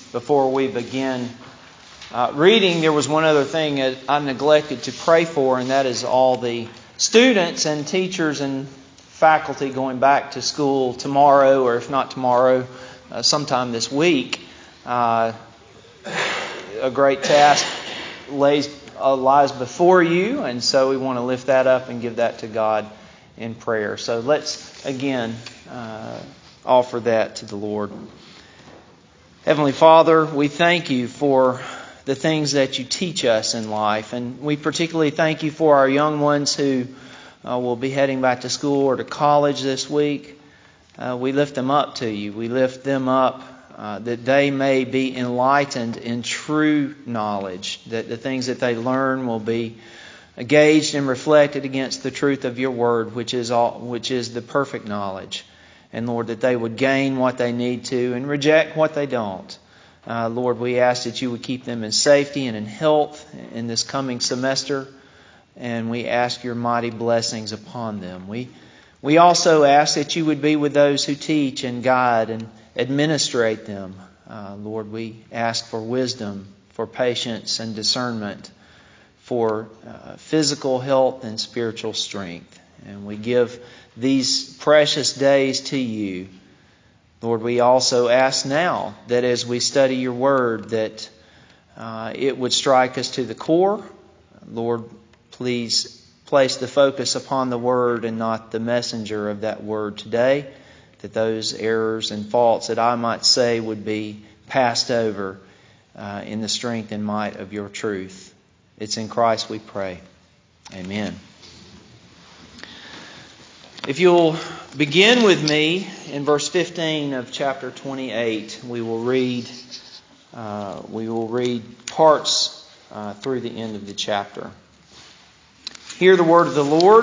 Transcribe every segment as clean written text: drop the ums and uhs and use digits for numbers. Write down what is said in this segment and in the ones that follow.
before we begin reading, there was one other thing that I neglected to pray for, and that is all the students and teachers and faculty going back to school tomorrow, or if not tomorrow, sometime this week. A great task lies before you, and so we want to lift that up and give that to God in prayer. So let's again offer that to the Lord. Heavenly Father, we thank you for the things that you teach us in life, and we particularly thank you for our young ones who will be heading back to school or to college this week. We lift them up to you. We lift them up that they may be enlightened in true knowledge, that the things that they learn will be gauged and reflected against the truth of your word, which is the perfect knowledge. And Lord, that they would gain what they need to and reject what they don't. Lord, we ask that you would keep them in safety and in health in this coming semester. And we ask your mighty blessings upon them. We also ask that you would be with those who teach and guide and administrate them. Lord, we ask for wisdom, for patience and discernment, for physical health and spiritual strength. And we give these precious days to you. Lord, we also ask now that as we study your word, that it would strike us to the core. Lord, please place the focus upon the word and not the messenger of that word today, that those errors and faults that I might say would be passed over in the strength and might of your truth. It's in Christ we pray. Amen. If you'll begin with me in verse 15 of chapter 28, we will read parts through the end of the chapter. Hear the word of the Lord.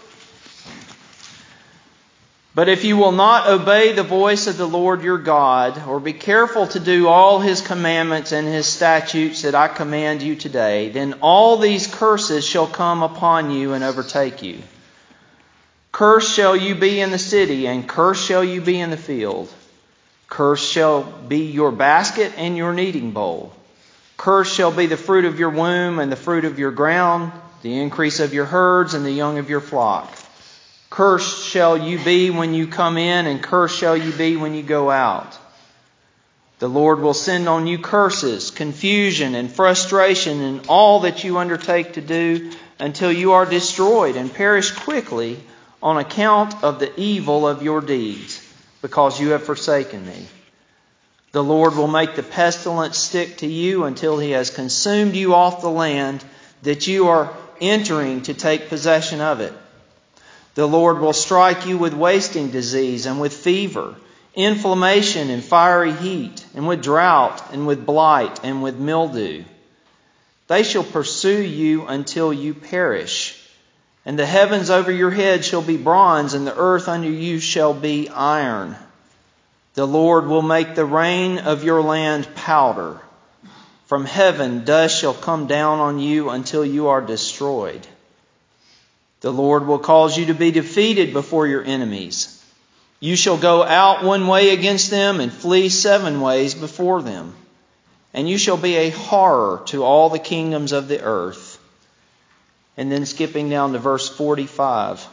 But if you will not obey the voice of the Lord your God, or be careful to do all his commandments and his statutes that I command you today, then all these curses shall come upon you and overtake you. Cursed shall you be in the city, and cursed shall you be in the field. Cursed shall be your basket and your kneading bowl. Cursed shall be the fruit of your womb and the fruit of your ground, the increase of your herds and the young of your flock. Cursed shall you be when you come in, and cursed shall you be when you go out. The Lord will send on you curses, confusion, and frustration in all that you undertake to do, until you are destroyed and perish quickly on account of the evil of your deeds, because you have forsaken me. The Lord will make the pestilence stick to you until he has consumed you off the land that you are entering to take possession of it. The Lord will strike you with wasting disease and with fever, inflammation and fiery heat, and with drought and with blight and with mildew. They shall pursue you until you perish. And the heavens over your head shall be bronze, and the earth under you shall be iron. The Lord will make the rain of your land powder. From heaven dust shall come down on you until you are destroyed. The Lord will cause you to be defeated before your enemies. You shall go out one way against them and flee 7 ways before them. And you shall be a horror to all the kingdoms of the earth. And then skipping down to verse 45.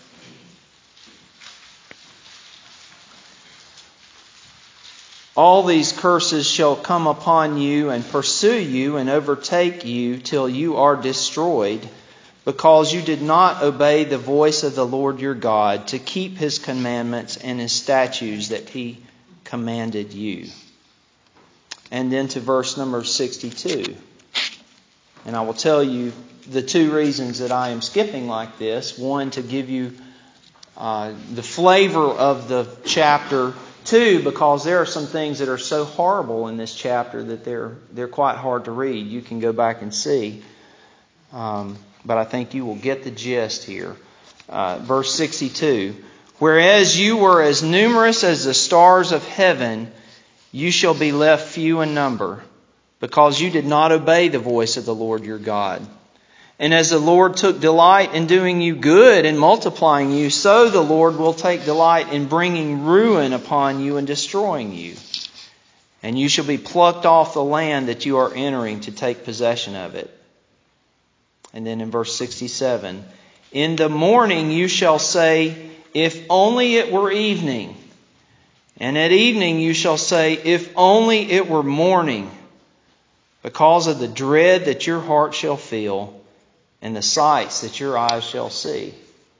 All these curses shall come upon you and pursue you and overtake you till you are destroyed, because you did not obey the voice of the Lord your God to keep his commandments and his statutes that he commanded you. And then to verse number 62. And I will tell you the 2 reasons that I am skipping like this. One, to give you the flavor of the chapter. 2, because there are some things that are so horrible in this chapter that they're quite hard to read. You can go back and see. But I think you will get the gist here. Verse 62. Whereas you were as numerous as the stars of heaven, you shall be left few in number, because you did not obey the voice of the Lord your God. And as the Lord took delight in doing you good and multiplying you, so the Lord will take delight in bringing ruin upon you and destroying you. and you shall be plucked off the land that you are entering to take possession of it. And then in verse 67, in the morning you shall say, if only it were evening. And at evening you shall say, if only it were morning, because of the dread that your heart shall feel and the sights that your eyes shall see.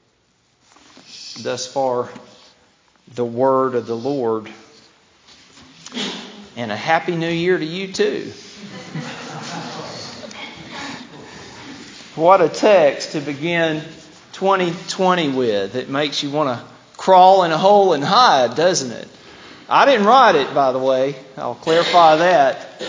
Thus far, the word of the Lord. And a happy new year to you too. What a text to begin 2020 with. It makes you want to crawl in a hole and hide, doesn't it? I didn't write it, by the way. I'll clarify that.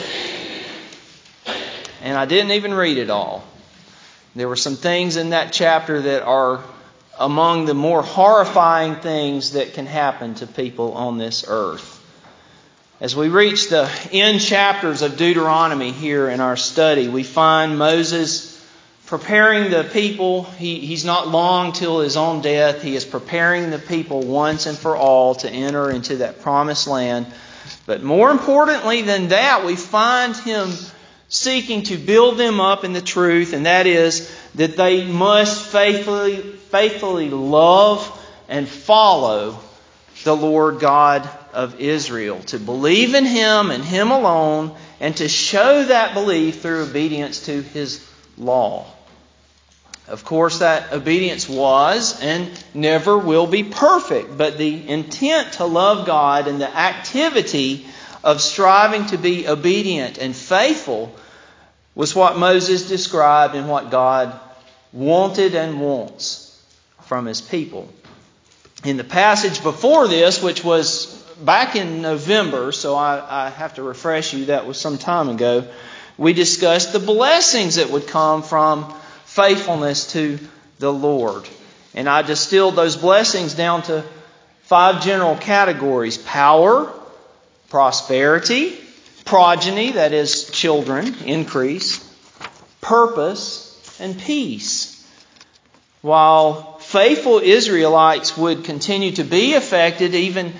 And I didn't even read it all. There were some things in that chapter that are among the more horrifying things that can happen to people on this earth. As we reach the end chapters of Deuteronomy here in our study, we find Moses preparing the people. He's not long till his own death. He is preparing the people once and for all to enter into that promised land. But more importantly than that, we find him seeking to build them up in the truth, and that is that they must faithfully love and follow the Lord God of Israel, to believe in Him and Him alone, and to show that belief through obedience to His law. Of course, that obedience was and never will be perfect, but the intent to love God and the activity of striving to be obedient and faithful was what Moses described and what God wanted and wants from His people. In the passage before this, which was back in November, so I have to refresh you, that was some time ago, we discussed the blessings that would come from faithfulness to the Lord. And I distilled those blessings down to 5 general categories: power, prosperity, progeny, that is children, increase, purpose, and peace. While faithful Israelites would continue to be affected even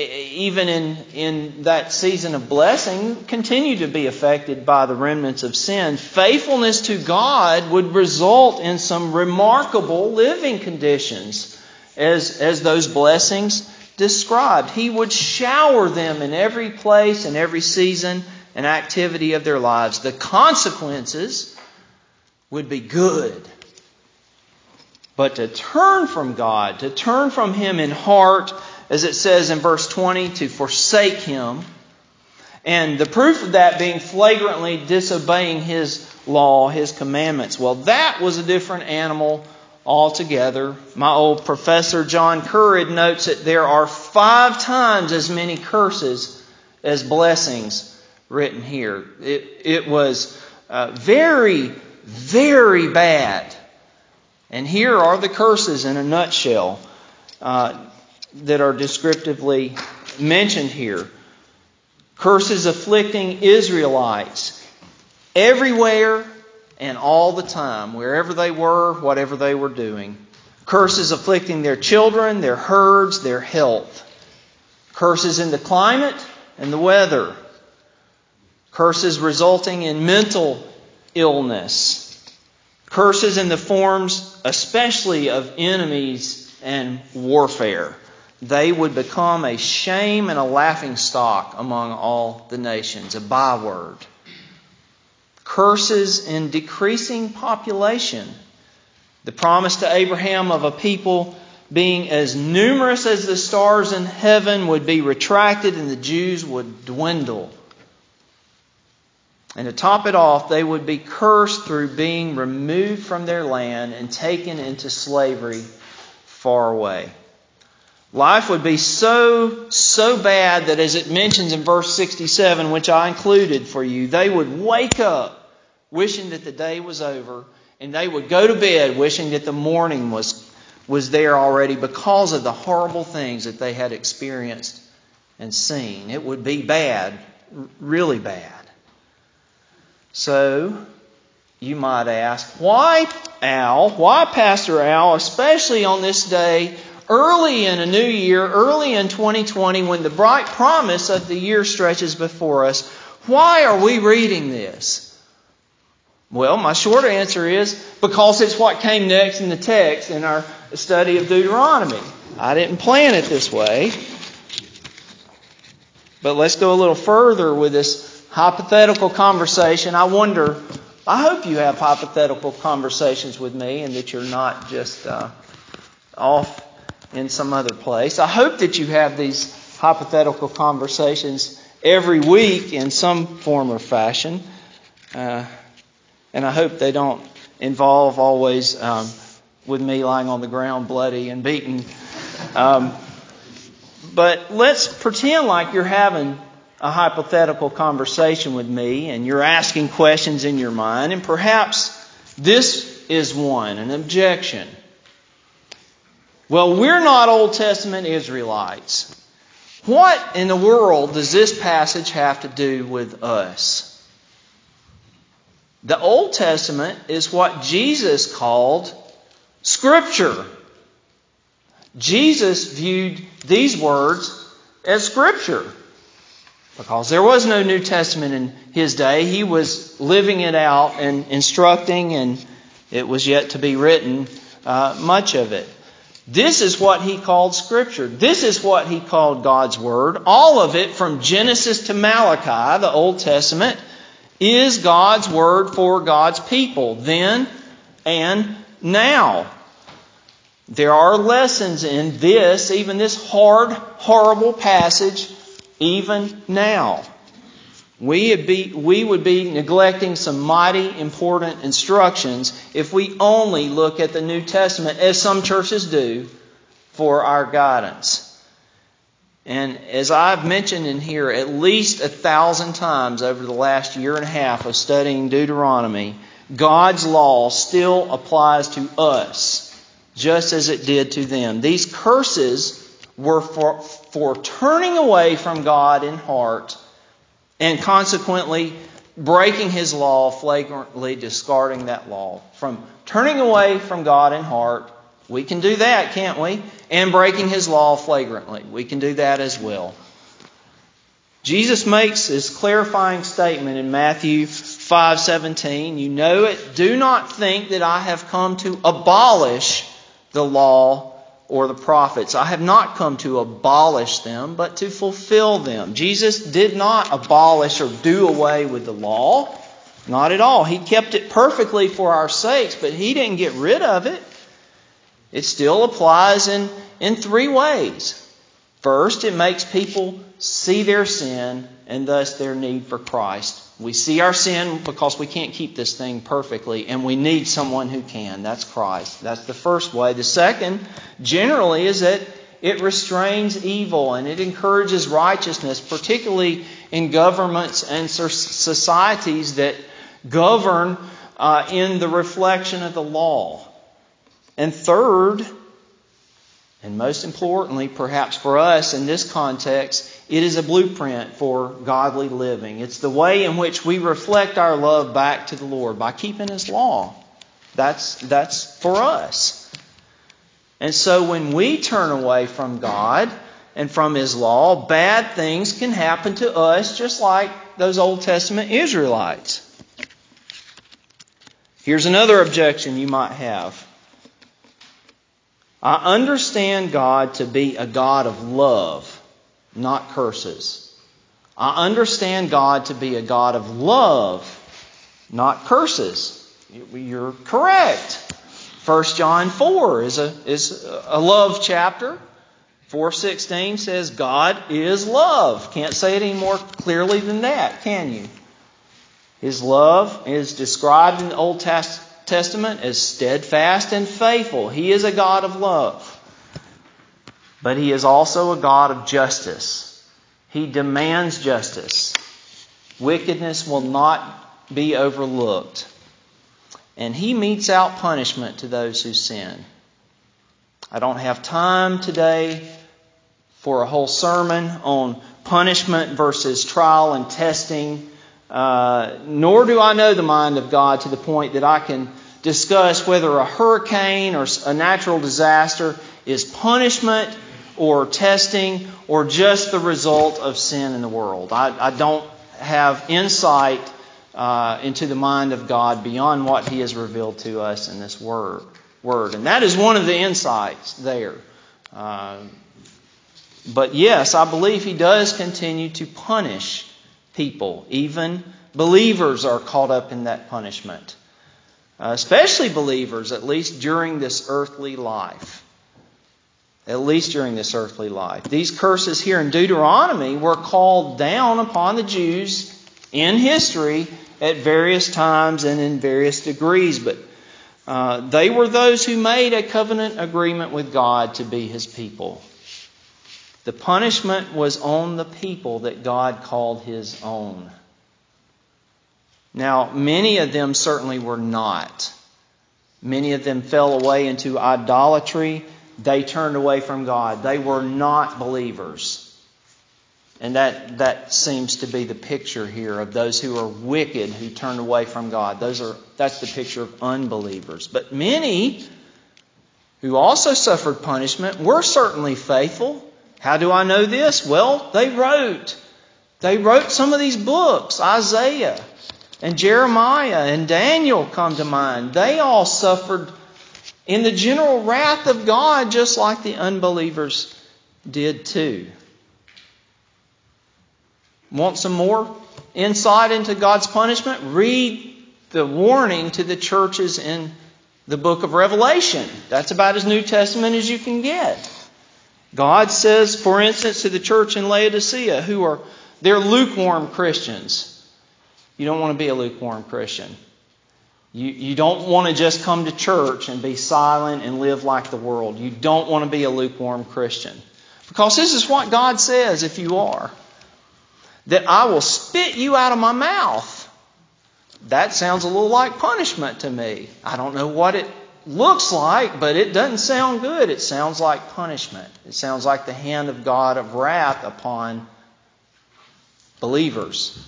in that season of blessing, continue to be affected by the remnants of sin, faithfulness to God would result in some remarkable living conditions as those blessings described. He would shower them in every place and every season and activity of their lives. The consequences would be good. But to turn from God, to turn from Him in heart, as it says in verse 20, to forsake Him, and the proof of that being flagrantly disobeying His law, His commandments. Well, that was a different animal altogether. My old professor John Currid notes that there are 5 times as many curses as blessings written here. It was very, very bad. And here are the curses in a nutshell that are descriptively mentioned here. Curses afflicting Israelites everywhere and all the time, wherever they were, whatever they were doing. Curses afflicting their children, their herds, their health. Curses in the climate and the weather. Curses resulting in mental illness. Curses in the forms especially of enemies and warfare. They would become a shame and a laughingstock among all the nations, a byword. Curses in decreasing population. The promise to Abraham of a people being as numerous as the stars in heaven would be retracted and the Jews would dwindle. And to top it off, they would be cursed through being removed from their land and taken into slavery far away. Life would be so bad that, as it mentions in verse 67, which I included for you, they would wake up wishing that the day was over, and they would go to bed wishing that the morning was there already because of the horrible things that they had experienced and seen. It would be bad, really bad. So, you might ask, why, Al? Why, Pastor Al, especially on this day, early in a new year, early in 2020, when the bright promise of the year stretches before us, why are we reading this? Well, my short answer is because it's what came next in the text in our study of Deuteronomy. I didn't plan it this way. But let's go a little further with this hypothetical conversation. I hope you have hypothetical conversations with me and that you're not just off in some other place. I hope that you have these hypothetical conversations every week in some form or fashion. And I hope they don't involve always with me lying on the ground bloody and beaten. But let's pretend like you're having a hypothetical conversation with me and you're asking questions in your mind. And perhaps this is one, an objection. Well, we're not Old Testament Israelites. What in the world does this passage have to do with us? The Old Testament is what Jesus called Scripture. Jesus viewed these words as Scripture because there was no New Testament in His day. He was living it out and instructing, and it was yet to be written, much of it. This is what He called Scripture. This is what He called God's Word. All of it from Genesis to Malachi, the Old Testament, is God's Word for God's people then and now. There are lessons in this, even this hard, horrible passage, even now. We would be neglecting some mighty important instructions if we only look at the New Testament, as some churches do, for our guidance. And as I've mentioned in here at least 1,000 times over the last year and a half of studying Deuteronomy, God's law still applies to us, just as it did to them. These curses were for turning away from God in heart and consequently breaking His law, flagrantly discarding that law. From turning away from God in heart, we can do that, can't we? And breaking His law flagrantly. We can do that as well. Jesus makes His clarifying statement in Matthew 5:17. You know it. Do not think that I have come to abolish the law or the prophets. I have not come to abolish them, but to fulfill them. Jesus did not abolish or do away with the law. Not at all. He kept it perfectly for our sakes, but He didn't get rid of it. It still applies in three ways. First, it makes people see their sin and thus their need for Christ. We see our sin because we can't keep this thing perfectly, and we need someone who can. That's Christ. That's the first way. The second, generally, is that it restrains evil and it encourages righteousness, particularly in governments and societies that govern in the reflection of the law. And third, and most importantly, perhaps for us in this context, it is a blueprint for godly living. It's the way in which we reflect our love back to the Lord by keeping His law. That's for us. And so when we turn away from God and from His law, bad things can happen to us just like those Old Testament Israelites. Here's another objection you might have. I understand God to be a God of love, not curses. I understand God to be a God of love, not curses. You're correct. 1 John 4 is a love chapter. 4:16 says God is love. Can't say it any more clearly than that, can you? His love is described in the Old Testament as steadfast and faithful. He is a God of love. But He is also a God of justice. He demands justice. Wickedness will not be overlooked. And He metes out punishment to those who sin. I don't have time today for a whole sermon on punishment versus trial and testing. Nor do I know the mind of God to the point that I can discuss whether a hurricane or a natural disaster is punishment or testing or just the result of sin in the world. I don't have insight into the mind of God beyond what He has revealed to us in this Word. And that is one of the insights there. But yes, I believe He does continue to punish people. Even believers are caught up in that punishment. Especially believers, at least during this earthly life. At least during this earthly life. These curses here in Deuteronomy were called down upon the Jews in history at various times and in various degrees. But they were those who made a covenant agreement with God to be His people. The punishment was on the people that God called His own. Now, many of them certainly were not. Many of them fell away into idolatry. They turned away from God. They were not believers. And that seems to be the picture here of those who are wicked, who turned away from God. That's the picture of unbelievers. But many who also suffered punishment were certainly faithful. How do I know this? Well, they wrote some of these books. Isaiah and Jeremiah and Daniel come to mind. They all suffered in the general wrath of God just like the unbelievers did too. Want some more insight into God's punishment? Read the warning to the churches in the book of Revelation. That's about as New Testament as you can get. God says, for instance, to the church in Laodicea, they're lukewarm Christians. You don't want to be a lukewarm Christian. You don't want to just come to church and be silent and live like the world. You don't want to be a lukewarm Christian. Because this is what God says if you are. That I will spit you out of my mouth. That sounds a little like punishment to me. I don't know what it looks like, but it doesn't sound good. It sounds like punishment. It sounds like the hand of God of wrath upon believers.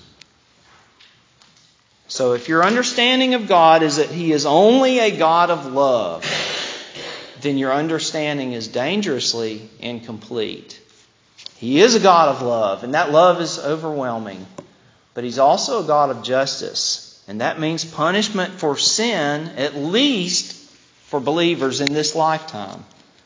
So if your understanding of God is that He is only a God of love, then your understanding is dangerously incomplete. He is a God of love, and that love is overwhelming. But He's also a God of justice. And that means punishment for sin, at least for believers in this lifetime.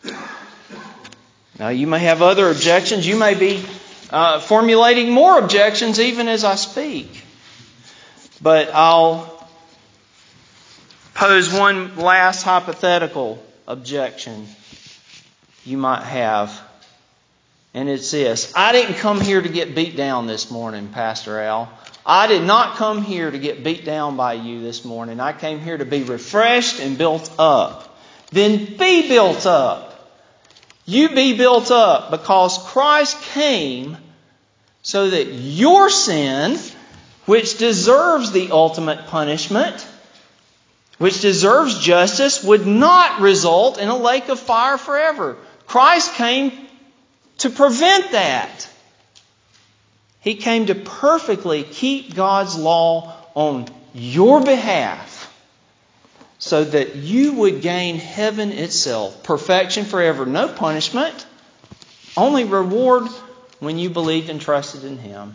Now, you may have other objections. You may be formulating more objections even as I speak. But I'll pose one last hypothetical objection you might have. And it's this. I didn't come here to get beat down this morning, Pastor Al. I did not come here to get beat down by you this morning. I came here to be refreshed and built up. Then be built up. You be built up because Christ came so that your sin, which deserves the ultimate punishment, which deserves justice, would not result in a lake of fire forever. Christ came to prevent that. He came to perfectly keep God's law on your behalf so that you would gain heaven itself, perfection forever, no punishment, only reward when you believed and trusted in Him.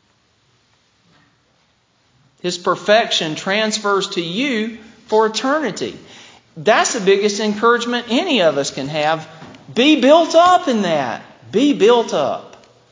His perfection transfers to you for eternity. That's the biggest encouragement any of us can have. Be built up in that. Be built up.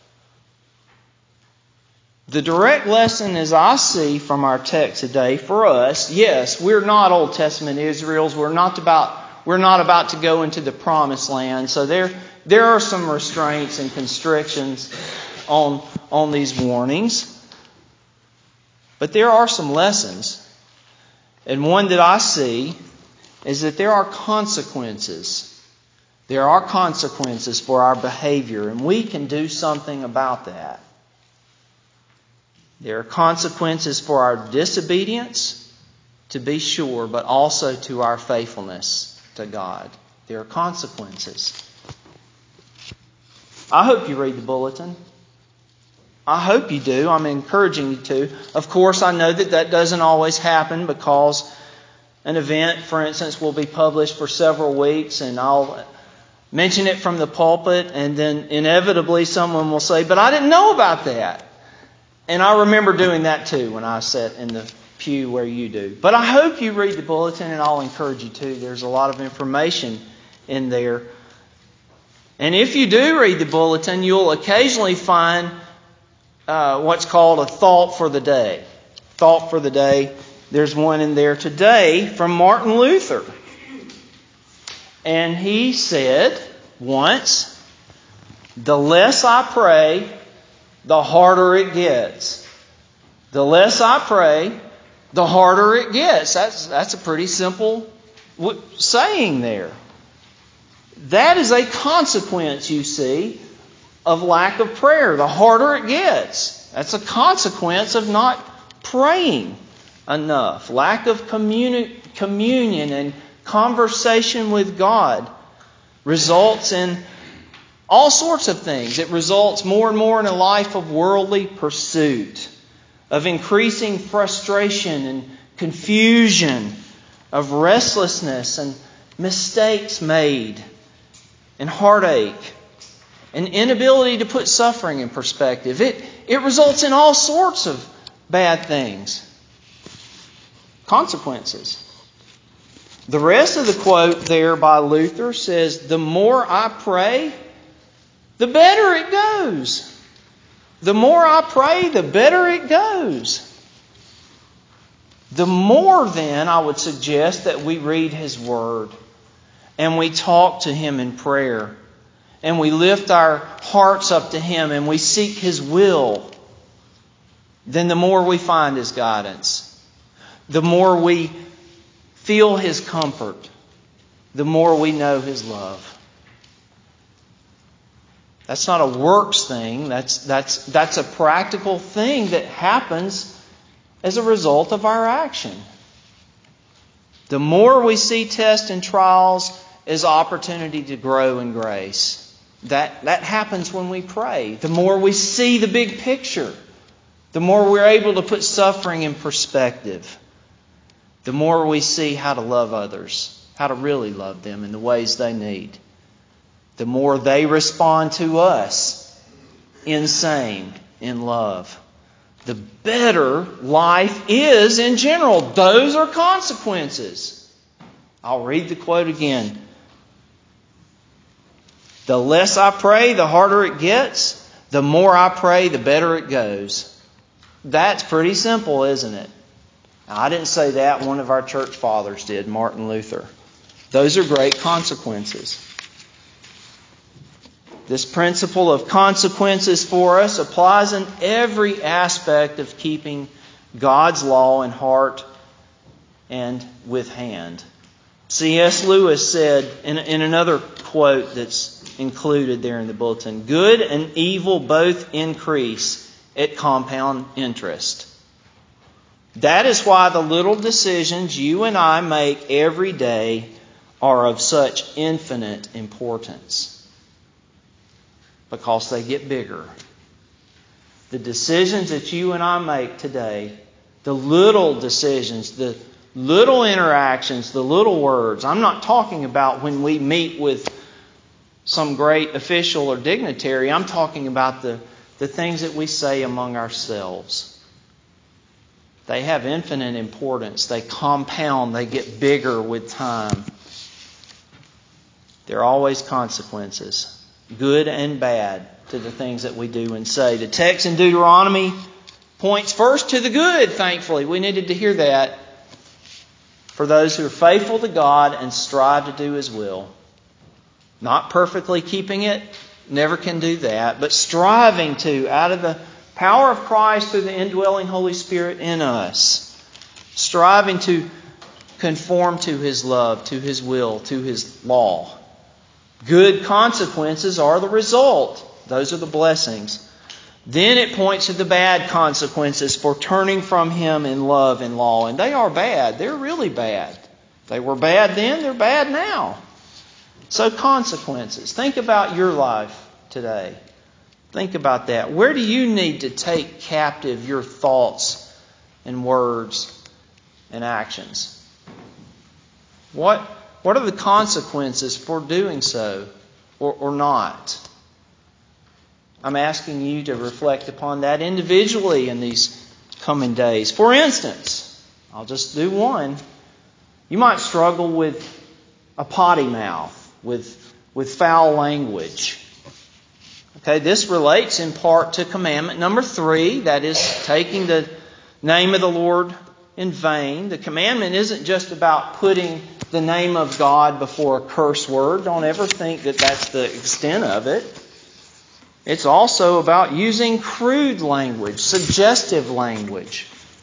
The direct lesson, as I see from our text today for us, yes, we're not Old Testament Israels. We're not about to go into the promised land. So there are some restraints and constrictions on these warnings. But there are some lessons. And one that I see is that there are consequences. There are consequences for our behavior, and we can do something about that. There are consequences for our disobedience, to be sure, but also to our faithfulness to God. There are consequences. I hope you read the bulletin. I hope you do. I'm encouraging you to. Of course, I know that doesn't always happen because an event, for instance, will be published for several weeks and I'll mention it from the pulpit, and then inevitably someone will say, but I didn't know about that. And I remember doing that too when I sat in the pew where you do. But I hope you read the bulletin, and I'll encourage you to. There's a lot of information in there. And if you do read the bulletin, you'll occasionally find what's called a thought for the day. Thought for the day. There's one in there today from Martin Luther. And he said once, the less I pray, the harder it gets. The less I pray, the harder it gets. That's a pretty simple saying there. That is a consequence, you see, of lack of prayer. The harder it gets. That's a consequence of not praying enough. Lack of communion and conversation with God results in all sorts of things. It results more and more in a life of worldly pursuit, of increasing frustration and confusion, of restlessness and mistakes made, and heartache, and inability to put suffering in perspective. It results in all sorts of bad things. Consequences. The rest of the quote there by Luther says, the more I pray, the better it goes. The more I pray, the better it goes. The more then, I would suggest, that we read His Word and we talk to Him in prayer and we lift our hearts up to Him and we seek His will, then the more we find His guidance. The more we feel His comfort, the more we know His love. That's not a works thing. That's a practical thing that happens as a result of our action. The more we see tests and trials as opportunity to grow in grace, that happens when we pray. The more we see the big picture, the more we're able to put suffering in perspective. The more we see how to love others, how to really love them in the ways they need. The more they respond to us in same, in love. The better life is in general. Those are consequences. I'll read the quote again. The less I pray, the harder it gets. The more I pray, the better it goes. That's pretty simple, isn't it? Now, I didn't say that. One of our church fathers did, Martin Luther. Those are great consequences. This principle of consequences for us applies in every aspect of keeping God's law in heart and with hand. C.S. Lewis said in another quote that's included there in the bulletin, good and evil both increase at compound interest. That is why the little decisions you and I make every day are of such infinite importance. Because they get bigger. The decisions that you and I make today, the little decisions, the little interactions, the little words. I'm not talking about when we meet with some great official or dignitary. I'm talking about the things that we say among ourselves. They have infinite importance. They compound. They get bigger with time. There are always consequences, good and bad, to the things that we do and say. The text in Deuteronomy points first to the good, thankfully. We needed to hear that. For those who are faithful to God and strive to do His will. Not perfectly keeping it, never can do that, but striving to, out of the power of Christ through the indwelling Holy Spirit in us, striving to conform to His love, to His will, to His law. Good consequences are the result. Those are the blessings. Then it points to the bad consequences for turning from Him in love and law. And they are bad. They're really bad. They were bad then, they're bad now. So consequences. Think about your life today. Think about that. Where do you need to take captive your thoughts and words and actions? What are the consequences for doing so? or not? I'm asking you to reflect upon that individually in these coming days. For instance, I'll just do one. You might struggle with a potty mouth, with foul language. Okay, this relates in part to commandment number 3, that is taking the name of the Lord in vain. The commandment isn't just about putting the name of God before a curse word. Don't ever think that that's the extent of it. It's also about using crude language, suggestive language,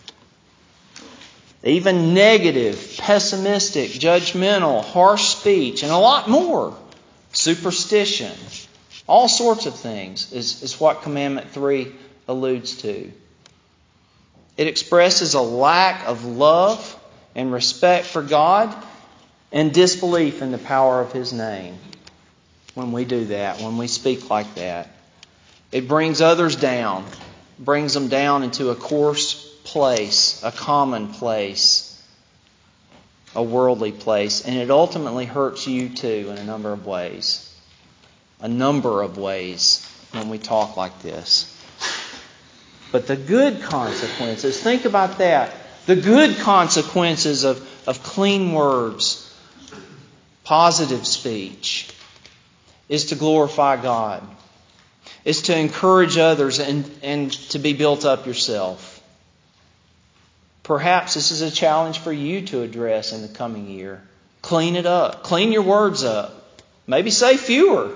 even negative, pessimistic, judgmental, harsh speech, and a lot more. Superstition. All sorts of things is what Commandment 3 alludes to. It expresses a lack of love and respect for God and disbelief in the power of His name when we do that, when we speak like that. It brings others down, brings them down into a coarse place, a common place, a worldly place, and it ultimately hurts you too in a number of ways. A number of ways when we talk like this. But the good consequences, think about that. The good consequences of clean words, positive speech, is to glorify God. Is to encourage others and to be built up yourself. Perhaps this is a challenge for you to address in the coming year. Clean it up. Clean your words up. Maybe say fewer.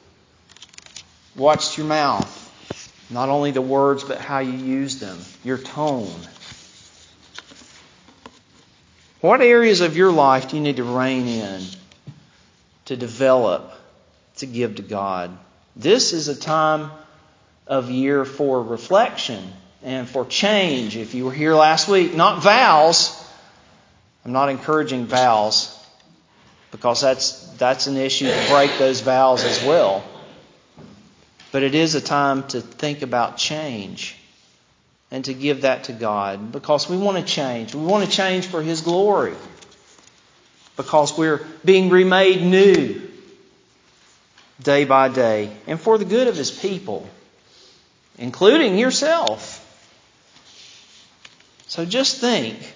Watch your mouth. Not only the words, but how you use them. Your tone. What areas of your life do you need to rein in, to develop, to give to God? This is a time of year for reflection and for change. If you were here last week, not vows. I'm not encouraging vows because that's an issue to break those vows as well. But it is a time to think about change and to give that to God because we want to change. We want to change for His glory because we're being remade new day by day and for the good of His people, including yourself. So just think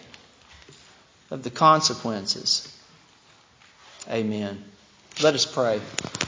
of the consequences. Amen. Let us pray.